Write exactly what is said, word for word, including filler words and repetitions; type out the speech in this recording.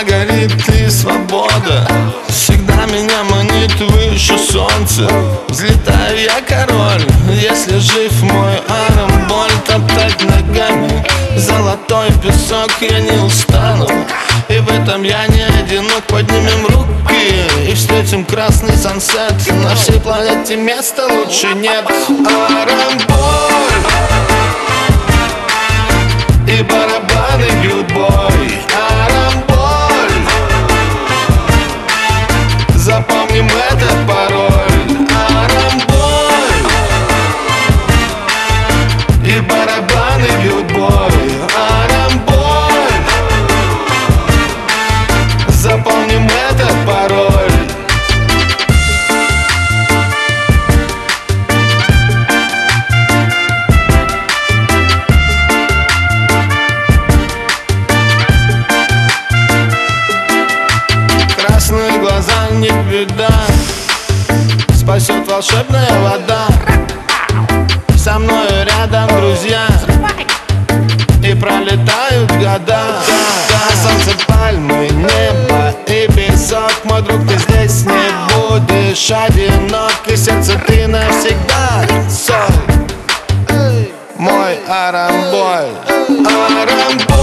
горит и свобода всегда меня манит выше солнца. Взлетаю я король, если жив мой аромболь. Топтать ногами золотой песок я не устану, и в этом я не одинок. Поднимем руки и встретим красный сансет. На всей планете места лучше нет. Аромболь и барабаны бьют бой. Аромболь, запомним этот пароль. Аромболь и барабаны бьют бой. Аромболь, запомним этот пароль. Красные глаза не беда, спасет волшебная вода. Со мной рядом друзья, и пролетают года. Солнце, пальмы, небо и песок. Мой друг, ты здесь не будешь одинок, и сердце ты навсегда соль. Мой аромболь, аромболь.